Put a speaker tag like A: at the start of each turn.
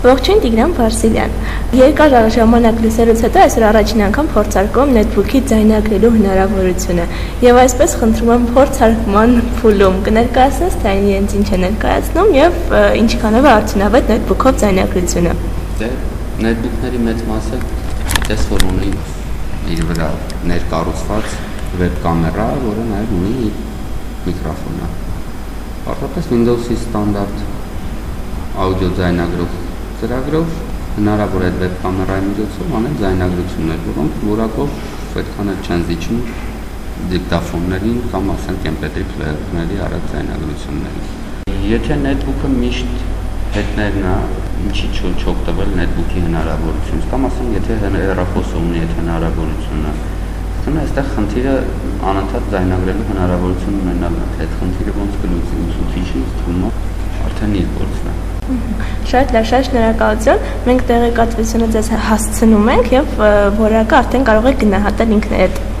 A: Ողջույն Տիգրան Վարսիլյան։ Երկար ժամանակ լսելուց հետո այսօր առաջին անգամ փորձարկում նետբուքի ձայնագրելու հնարավորությունը։ Եվ այսպես խնդրում եմ փորձարկման փուլում կներկայացնես, թե իրենց ինչ է ներկայացնում եւ ինչքանով է արդյունավետ նետբուքով ձայնագրությունը։
B: Նետբուքների մեծ մասը գիտես, որ ունի իր վրա ներկառուցված վեբ կամերա, որը նաև ունի միկրոֆոն։ Պարզապես Windows-ի ստանդարտ աուդիո ձայնագրող ծրագրով հնարավոր է վեբ կամերայի միջոցով անել ձայնագրություններ, որոնք որակով այդքան էլ չեն զիջում դիկտաֆոններին կամ ասենք MP3 պլեյերների արագ ձայնագրություններին։ Եթե նետբուքը միշտ հետներն է, ինչի չօգտվել նետբուքի հնարավորությունից, կամ ասենք եթե հեռախոսը ունի այդ հնարավորությունը, ասում այստեղ խնդիրը անընդհատ ձայնագրելու հնարավորություն ունենալն է, թե այդ խնդիրը ոնց կլուծի ուսուցիչը թվում է արդեն իր գործն է։
A: Շատ լավ, շատ շնորհակալություն։ Մենք տեղեկատվությունը ձեզ հասցնում ենք եւ որակը արդեն կարող եք գնահատել ինքներդ։